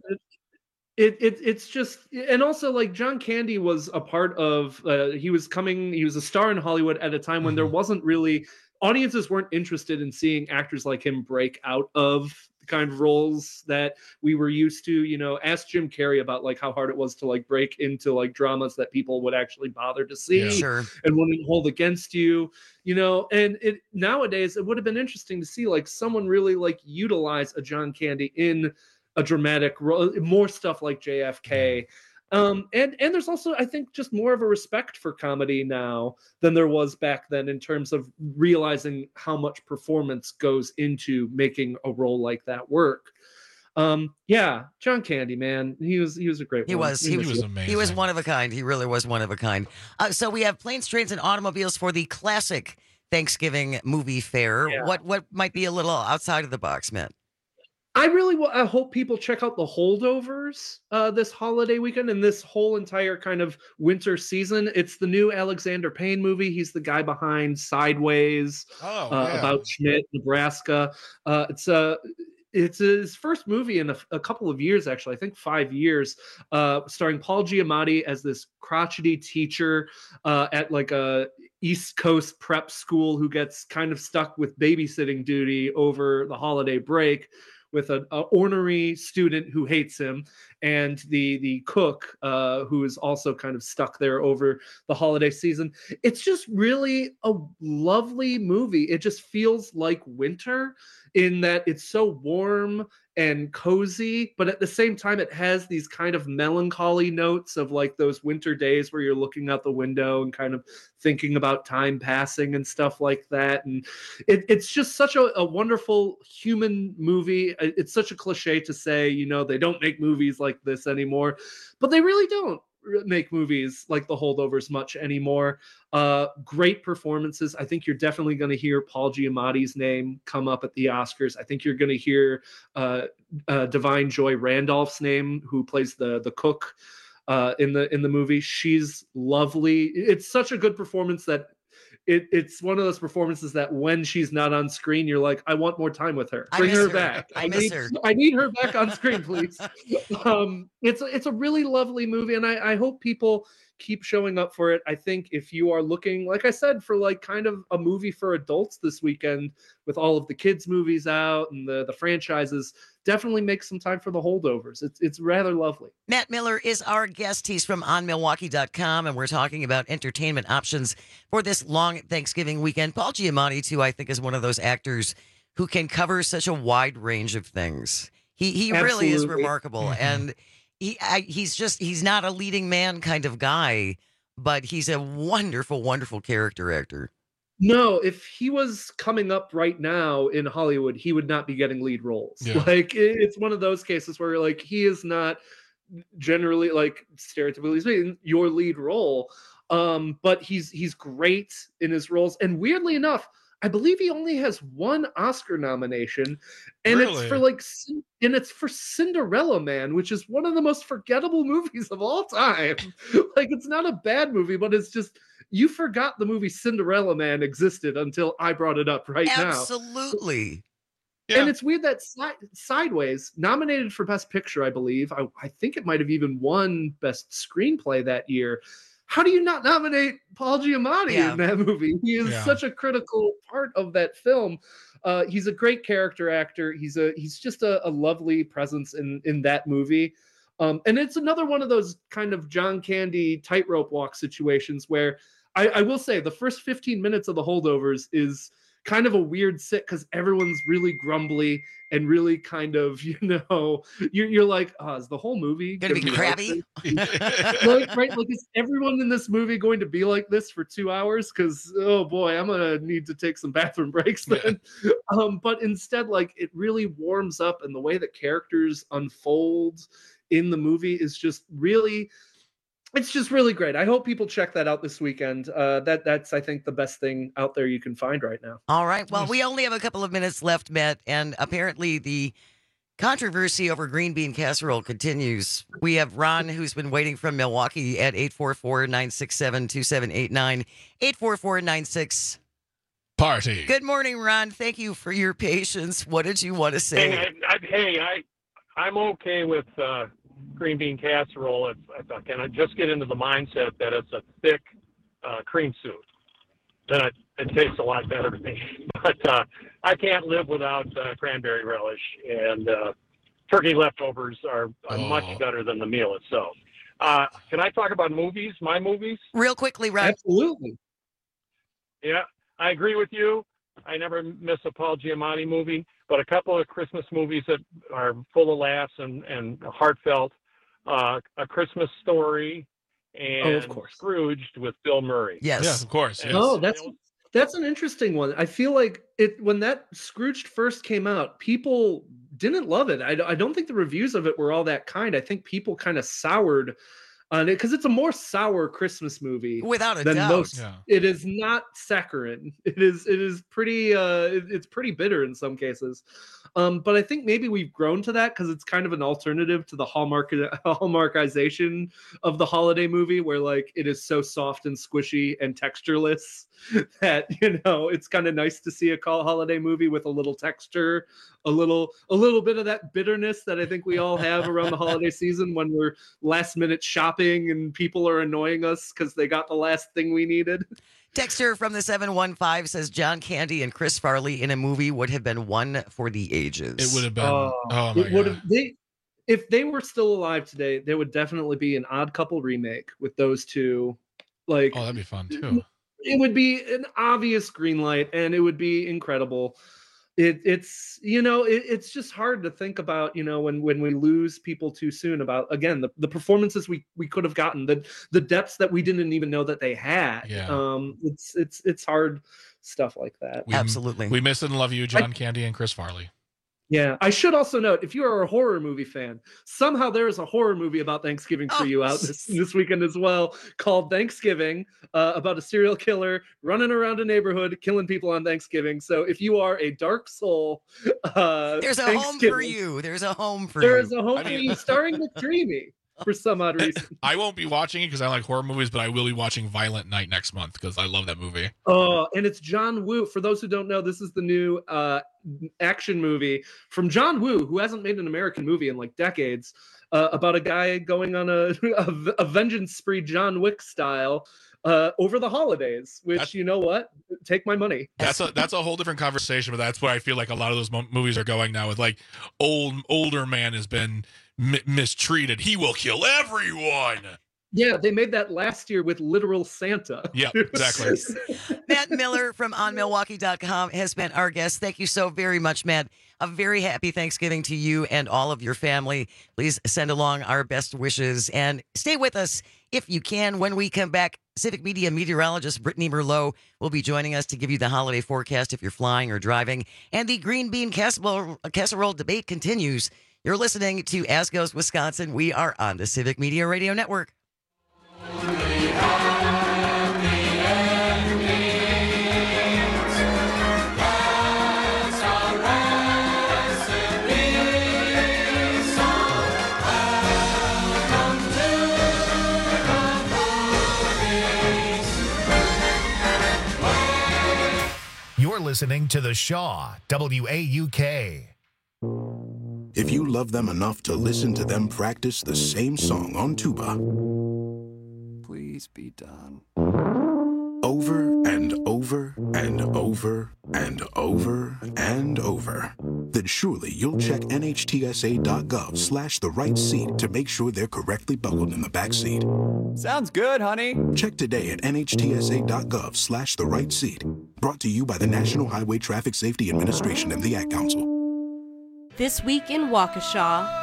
It's just, and also like John Candy was a part of. He was a star in Hollywood at a time when there wasn't really, audiences weren't interested in seeing actors like him break out of kind of roles that we were used to. You know, ask Jim Carrey about like how hard it was to like break into like dramas that people would actually bother to see and wouldn't hold against you, you know. And it nowadays it would have been interesting to see like someone really like utilize a John Candy in a dramatic role, more stuff like JFK. And there's also, I think, just more of a respect for comedy now than there was back then in terms of realizing how much performance goes into making a role like that work. John Candy, man, he was a great one. He was amazing. He was one of a kind. He really was one of a kind. So we have Planes, Trains, and Automobiles for the classic Thanksgiving movie fare. Yeah. What might be a little outside of the box, Matt? I hope people check out The Holdovers this holiday weekend and this whole entire kind of winter season. It's the new Alexander Payne movie. He's the guy behind Sideways, about Schmidt, Nebraska. It's his first movie in a couple of years, actually. I think 5 years, starring Paul Giamatti as this crotchety teacher at like a East Coast prep school who gets kind of stuck with babysitting duty over the holiday break, with an ornery student who hates him, and the cook who is also kind of stuck there over the holiday season. It's just really a lovely movie. It just feels like winter in that it's so warm and cozy, but at the same time it has these kind of melancholy notes of like those winter days where you're looking out the window and kind of thinking about time passing and stuff like that. And it's just such a wonderful human movie. It's such a cliche to say, you know, they don't make movies like this anymore, but they really don't make movies like The Holdovers much anymore. Great performances. I think you're definitely going to hear Paul Giamatti's name come up at the Oscars. I think you're going to hear Divine Joy Randolph's name, who plays the cook in the movie. She's lovely. It's such a good performance that it's one of those performances that when she's not on screen, you're like, I want more time with her. Bring her back. I need her back on screen, please. It's a really lovely movie, and I hope people keep showing up for it. I think if you are looking, like I said, for like kind of a movie for adults this weekend with all of the kids movies out and the franchises, definitely make some time for The Holdovers. It's rather lovely. Matt Miller is our guest. He's from OnMilwaukee.com, and we're talking about entertainment options for this long Thanksgiving weekend. Paul Giamatti, too, I think is one of those actors who can cover such a wide range of things. He really is remarkable. Mm-hmm. And he's not a leading man kind of guy, but he's a wonderful, wonderful character actor. No, if he was coming up right now in Hollywood, he would not be getting lead roles. Yeah. Like it's one of those cases where like he is not generally like stereotypically speaking your lead role. But he's great in his roles. And weirdly enough, I believe he only has one Oscar nomination, and it's for Cinderella Man, which is one of the most forgettable movies of all time. Like it's not a bad movie, but it's just you forgot the movie Cinderella Man existed until I brought it up right now. Absolutely. Yeah. And it's weird that Sideways, nominated for Best Picture, I believe. I think it might have even won Best Screenplay that year. How do you not nominate Paul Giamatti in that movie? He is such a critical part of that film. He's a great character actor. He's just a lovely presence in that movie. And it's another one of those kind of John Candy tightrope walk situations where I will say the first 15 minutes of The Holdovers is kind of a weird sit because everyone's really grumbly and really kind of, you're like, is the whole movie gonna be crabby? Right? Like, is everyone in this movie going to be like this for 2 hours? Because, oh boy, I'm gonna need to take some bathroom breaks then. But instead, like, it really warms up, and the way that characters unfold in the movie is just really... It's just really great. I hope people check that out this weekend. That's, I think, the best thing out there you can find right now. All right. Well, we only have a couple of minutes left, Matt, and apparently the controversy over green bean casserole continues. We have Ron, who's been waiting from Milwaukee at 844-967-2789, 844-96. Party. Good morning, Ron. Thank you for your patience. What did you want to say? I'm okay with green bean casserole if I can just get into the mindset that it's a thick cream soup. Then it tastes a lot better to me. But I can't live without cranberry relish, and turkey leftovers are much better than the meal itself. Can I talk about movies, my movies? Real quickly, Ron. Absolutely. Yeah, I agree with you. I never miss a Paul Giamatti movie, but a couple of Christmas movies that are full of laughs and heartfelt. A Christmas Story and of course. Scrooged with Bill Murray. Yes, of course. Yes. Oh, that's an interesting one. I feel like when that Scrooged first came out, people didn't love it. I don't think the reviews of it were all that kind. I think people kind of soured on it because it's a more sour Christmas movie without a than doubt. Most. Yeah. It is not saccharine. It is pretty it's pretty bitter in some cases. But I think maybe we've grown to that because it's kind of an alternative to the Hallmarkization of the holiday movie, where like it is so soft and squishy and textureless that it's kind of nice to see a holiday movie with a little texture, a little bit of that bitterness that I think we all have around the holiday season when we're last minute shopping and people are annoying us because they got the last thing we needed. Texter from the 715 says John Candy and Chris Farley in a movie would have been one for the ages. It would have been. Oh my God. If they were still alive today, there would definitely be an Odd Couple remake with those two. Like, that'd be fun too. It would be an obvious green light, and it would be incredible. It's just hard to think about, when we lose people too soon, about, again, the performances we could have gotten, the depths that we didn't even know that they had. Yeah. It's hard stuff like that. Absolutely. We miss and love you, John Candy and Chris Farley. Yeah, I should also note, if you are a horror movie fan, somehow there is a horror movie about Thanksgiving for you out this weekend as well, called Thanksgiving, about a serial killer running around a neighborhood killing people on Thanksgiving. So if you are a dark soul, there's a home for you. There's a home for you. There is a home for you, starring McDreamy. For some odd reason. I won't be watching it because I like horror movies, but I will be watching Violent Night next month because I love that movie. Oh, and it's John Woo. For those who don't know, this is the new action movie from John Woo, who hasn't made an American movie in like decades, about a guy going on a vengeance spree, John Wick style, over the holidays. Which, you know what? Take my money. That's a whole different conversation, but that's where I feel like a lot of those movies are going now. With like older man has been mistreated, he will kill everyone. Yeah, they made that last year with Literal Santa. Yeah, exactly. Matt Miller from onmilwaukee.com has been our guest. Thank you so very much, Matt. A very happy Thanksgiving to you and all of your family. Please send along our best wishes and stay with us if you can. When we come back, Civic Media meteorologist Brittany Merlot will be joining us to give you the holiday forecast if you're flying or driving. And the green bean casserole debate continues. You're listening to As Goes Wisconsin. We are on the Civic Media Radio Network. You're listening listening to The Shaw, WAUK. If you love them enough to listen to them practice the same song on tuba, Please be done. over and over and over and over and over, then surely you'll check NHTSA.gov/the right seat to make sure they're correctly buckled in the back seat. Sounds good, honey. Check today at NHTSA.gov/the right seat. Brought to you by the National Highway Traffic Safety Administration and the Ad Council. This week in Waukesha.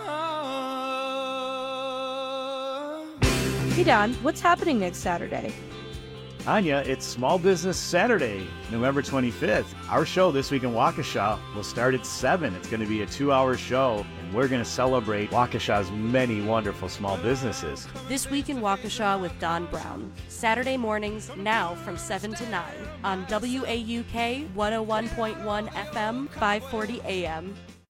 Hey Don, what's happening next Saturday? Anya, it's Small Business Saturday, November 25th. Our show This Week in Waukesha will start at 7. It's going to be a 2-hour show, and we're going to celebrate Waukesha's many wonderful small businesses. This Week in Waukesha with Don Brown. Saturday mornings now from 7 to 9 on WAUK 101.1 FM, 540 AM.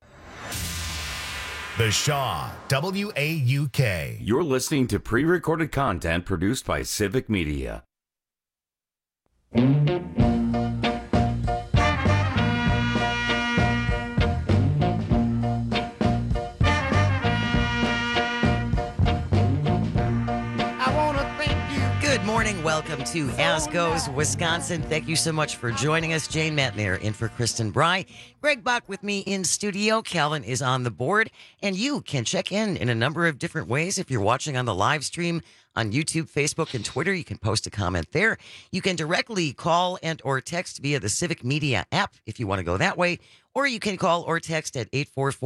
The Shaw, WAUK. You're listening to pre-recorded content produced by Civic Media. Good morning. Welcome to As Goes Wisconsin. Thank you so much for joining us. Jane Matnair in for Kristen Bry. Greg Bach with me in studio. Calvin is on the board. And you can check in a number of different ways. If you're watching on the live stream on YouTube, Facebook, and Twitter, you can post a comment there. You can directly call and or text via the Civic Media app if you want to go that way. Or you can call or text at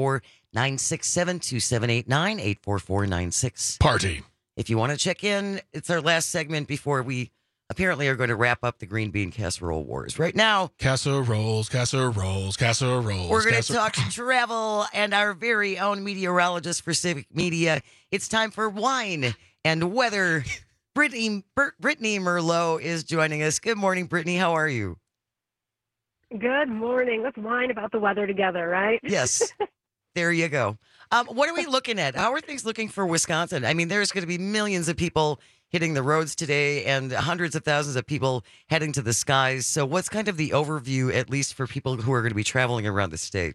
844-967-2789, 844-96. Party. If you want to check in, it's our last segment before we apparently are going to wrap up the green bean casserole wars. Right now, casseroles. We're going to talk travel and our very own meteorologist for Civic Media. It's time for wine and weather. Brittany Merlot is joining us. Good morning, Brittany. How are you? Good morning. Let's whine about the weather together, right? Yes. There you go. What are we looking at? How are things looking for Wisconsin? I mean, there's going to be millions of people hitting the roads today and hundreds of thousands of people heading to the skies. So what's kind of the overview, at least for people who are going to be traveling around the state?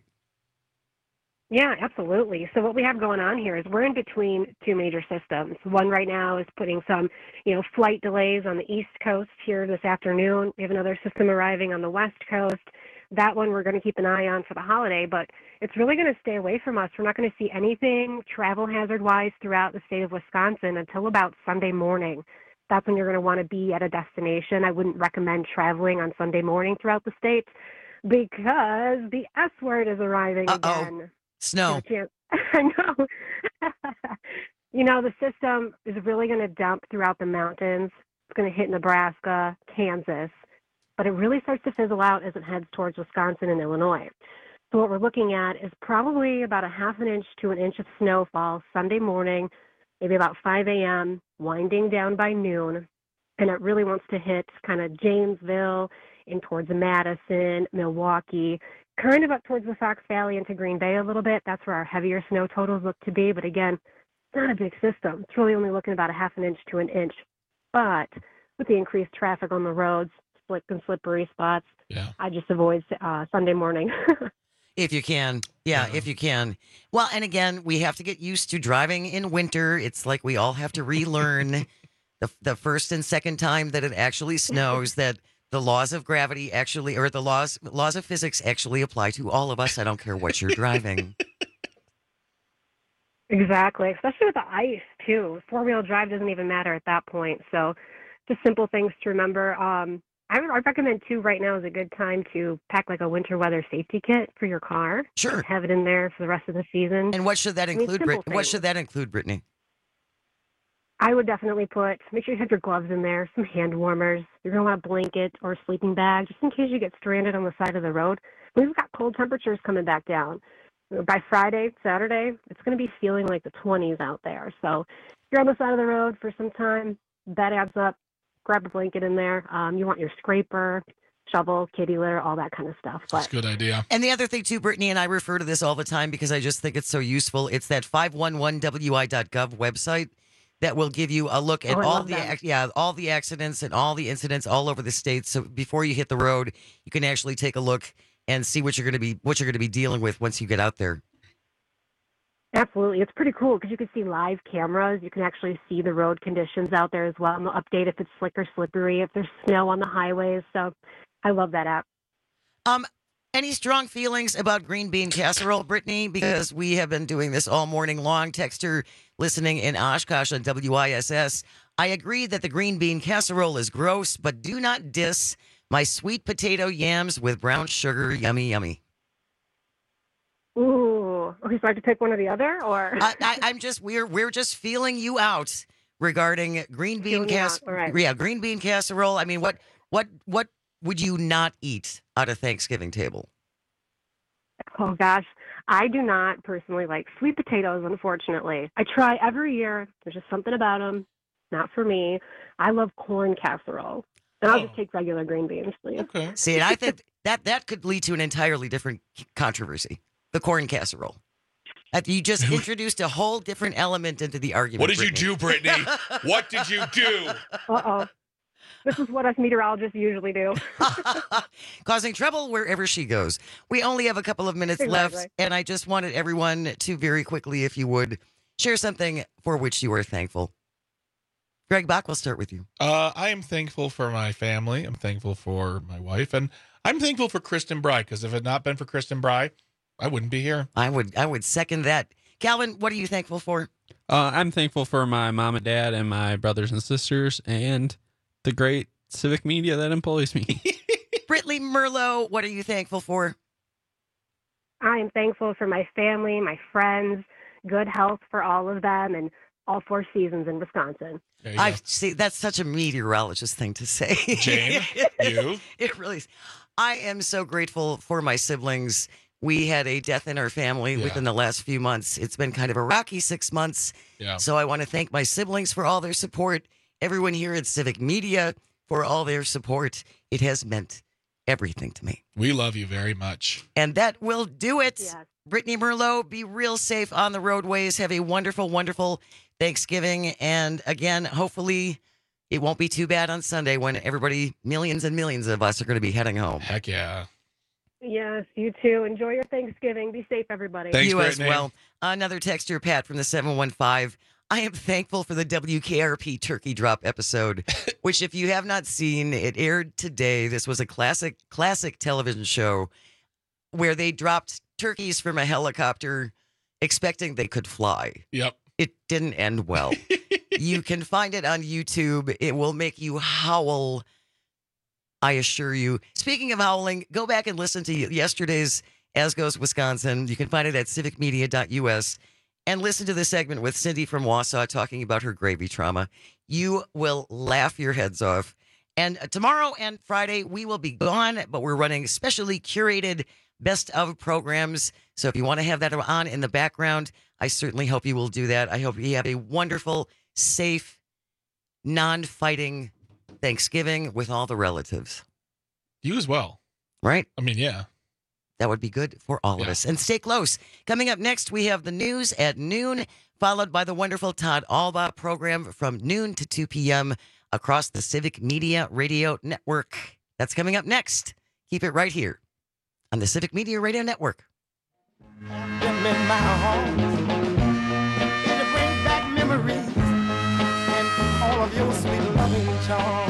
Yeah, absolutely. So what we have going on here is we're in between two major systems. One right now is putting some, flight delays on the East Coast here this afternoon. We have another system arriving on the West Coast. That one we're going to keep an eye on for the holiday, but it's really going to stay away from us. We're not going to see anything travel hazard-wise throughout the state of Wisconsin until about Sunday morning. That's when you're going to want to be at a destination. I wouldn't recommend traveling on Sunday morning throughout the state because the S word is arriving again. Snow. I know. The system is really going to dump throughout the mountains. It's going to hit Nebraska, Kansas, but it really starts to fizzle out as it heads towards Wisconsin and Illinois. So what we're looking at is probably about a half an inch to an inch of snowfall Sunday morning, maybe about 5 a.m., winding down by noon. And it really wants to hit kind of Janesville in towards Madison, Milwaukee, kind of up towards the Fox Valley into Green Bay a little bit. That's where our heavier snow totals look to be. But again, it's not a big system. It's really only looking about a half an inch to an inch. But with the increased traffic on the roads, slick and slippery spots, I just avoid Sunday morning. If you can. Yeah, if you can. Well, and again, we have to get used to driving in winter. It's like we all have to relearn the first and second time that it actually snows, that the laws of gravity actually, or the laws of physics actually apply to all of us. I don't care what you're driving. Exactly, especially with the ice, too. Four-wheel drive doesn't even matter at that point. So just simple things to remember. I recommend, too, right now is a good time to pack like a winter weather safety kit for your car. Sure. And have it in there for the rest of the season. And what should that include, Brittany? What should that include, Brittany? I would definitely make sure you have your gloves in there, some hand warmers. You're going to want a blanket or a sleeping bag just in case you get stranded on the side of the road. We've got cold temperatures coming back down. By Friday, Saturday, it's going to be feeling like the 20s out there. So if you're on the side of the road for some time, that adds up. Grab a blanket in there. You want your scraper, shovel, kitty litter, all that kind of stuff. That's a good idea. And the other thing, too, Brittany, and I refer to this all the time because I just think it's so useful. It's that 511wi.gov website. that will give you a look at Oh, I all love the them. all the accidents and all the incidents all over the state. So before you hit the road, you can actually take a look and see what you're going to be dealing with once you get out there. Absolutely. It's pretty cool because you can see live cameras. You can actually see the road conditions out there as well. And they'll update if it's slick or slippery, if there's snow on the highways. So I love that app. Any strong feelings about green bean casserole, Brittany? Because we have been doing this all morning long. Texter listening in Oshkosh on WISS. I agree that the green bean casserole is gross, but do not diss my sweet potato yams with brown sugar. Yummy, yummy. Ooh. Okay, so I have to pick one or the other, or we're just feeling you out regarding green bean All right. Yeah, green bean casserole. I mean, what would you not eat at a Thanksgiving table? Oh gosh, I do not personally like sweet potatoes. Unfortunately, I try every year. There's just something about them. Not for me. I love corn casserole, and I'll just take regular green beans, please. Okay. See, and I think that could lead to an entirely different controversy. The corn casserole. You just introduced a whole different element into the argument. What did you do, Brittany? What did you do? Uh-oh. This is what us meteorologists usually do. Causing trouble wherever she goes. We only have a couple of minutes left, and I just wanted everyone to very quickly, if you would, share something for which you are thankful. Greg Bach, we'll start with you. I am thankful for my family. I'm thankful for my wife, and I'm thankful for Kristen Bry, because if it had not been for Kristen Bry, I wouldn't be here. I would second that. Calvin, what are you thankful for? I'm thankful for my mom and dad and my brothers and sisters and the great civic media that employs me. Brittany Merlot, what are you thankful for? I am thankful for my family, my friends, good health for all of them, and all 4 seasons in Wisconsin. I see. That's such a meteorologist thing to say. Jane, you? It really is. I am so grateful for my siblings. We had a death in our family within the last few months. It's been kind of a rocky 6 months. Yeah. So I want to thank my siblings for all their support, everyone here at Civic Media for all their support. It has meant everything to me. We love you very much. And that will do it. Yes. Brittany Merlot, be real safe on the roadways. Have a wonderful, wonderful Thanksgiving. And again, hopefully it won't be too bad on Sunday when everybody, millions and millions of us, are going to be heading home. Heck yeah. Yes, you too. Enjoy your Thanksgiving. Be safe, everybody. Thanks, you Brittany. as well. Another texter, Pat, from the 715. I am thankful for the WKRP Turkey Drop episode, which, if you have not seen, it aired today. This was a classic television show where they dropped turkeys from a helicopter expecting they could fly. Yep. It didn't end well. You can find it on YouTube. It will make you howl, I assure you. Speaking of howling, go back and listen to yesterday's As Goes Wisconsin. You can find it at civicmedia.us. And listen to the segment with Cindy from Wausau talking about her gravy trauma. You will laugh your heads off. And tomorrow and Friday, we will be gone, but we're running specially curated best of programs. So if you want to have that on in the background, I certainly hope you will do that. I hope you have a wonderful, safe, non-fighting Thanksgiving with all the relatives. You as well. Right? I mean, yeah. That would be good for all of us. And stay close. Coming up next, we have the news at noon, followed by the wonderful Todd Alba program from noon to 2 p.m. across the Civic Media Radio Network. That's coming up next. Keep it right here on the Civic Media Radio Network. Give me my home. It'll bring back memories and all of your sweet loving charm.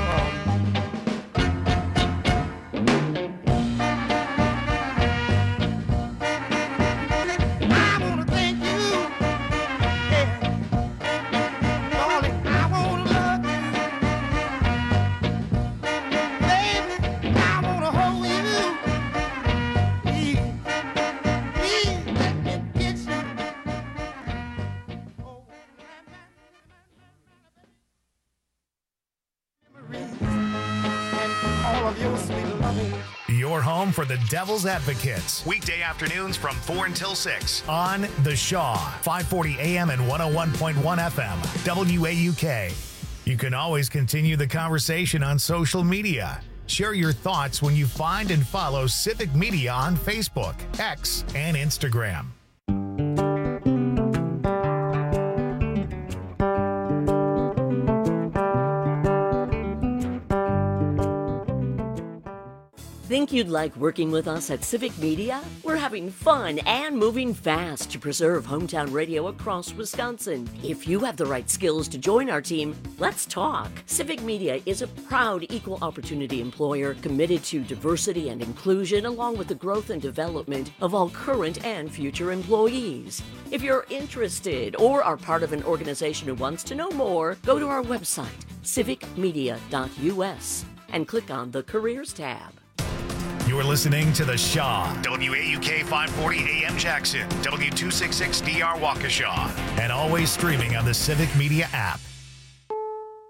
Your home for the Devil's Advocates. Weekday afternoons from 4 until 6 on The Shaw, 540 AM and 101.1 FM, WAUK. You can always continue the conversation on social media. Share your thoughts when you find and follow Civic Media on Facebook, X, and Instagram. Think you'd like working with us at Civic Media? We're having fun and moving fast to preserve hometown radio across Wisconsin. If you have the right skills to join our team, let's talk. Civic Media is a proud equal opportunity employer committed to diversity and inclusion, along with the growth and development of all current and future employees. If you're interested or are part of an organization who wants to know more, go to our website, civicmedia.us, and click on the Careers tab. You're listening to The Shaw, WAUK 540 AM Jackson, W266DR Waukesha, and always streaming on the Civic Media app.